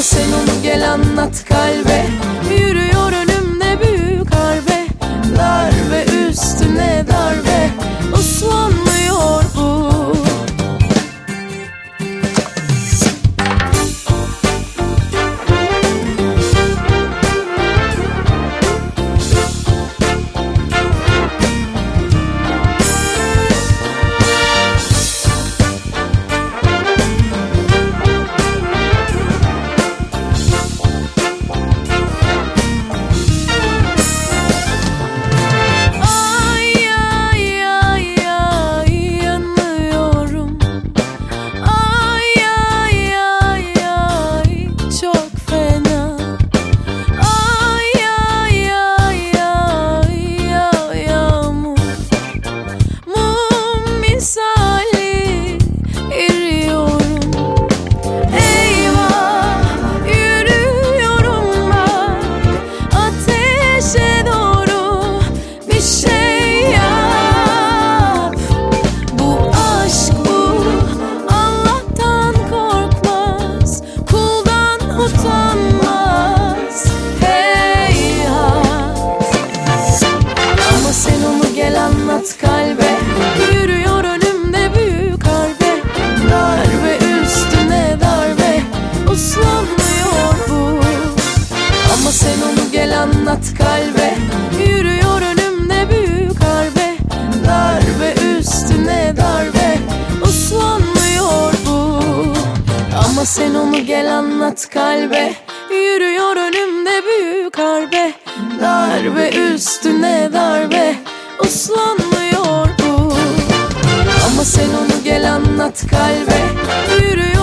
sen onu gel anlat kalbe. Yürüyor önümde büyük harbe, darbe üstüne darbe, uslanmıyor bu. Kalbe yürüyor önümde büyük harbe, darbe üstüne darbe, uslanmıyor bu. Ama sen onu gel anlat kalbe. Yürüyor önümde büyük harbe, darbe üstüne darbe, uslanmıyor bu. Ama sen onu gel anlat kalbe. Yürüyor önümde büyük harbe, darbe üstüne darbe, uslanmıyor bu. Ama sen onu gel anlat kalbe. Yürüyor